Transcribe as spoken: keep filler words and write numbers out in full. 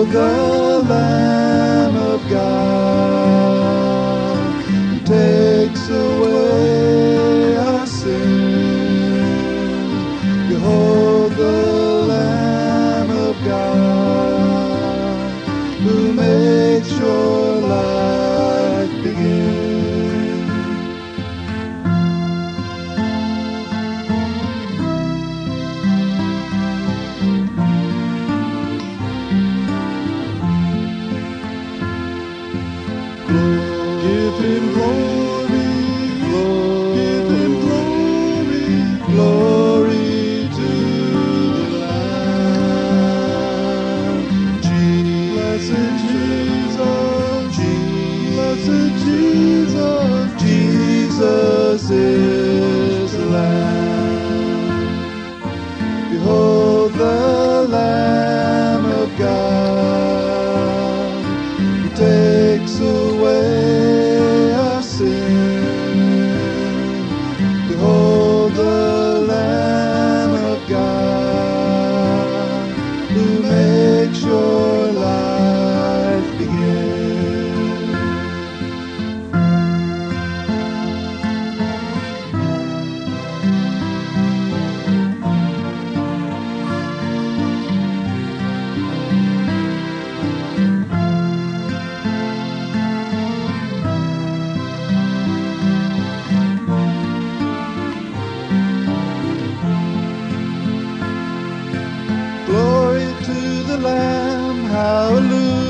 the Lamb of God, who takes away our sins. Behold the Lamb of God, who makes your life begin. Give him glory, glory, give him glory, glory to the Lamb. Blessed Jesus, blessed Jesus, Jesus is the Lamb. Behold the Lamb of God, who takes away our sin. Behold the Lamb of God, who makes your life begin. Glory to the Lamb, hallelujah.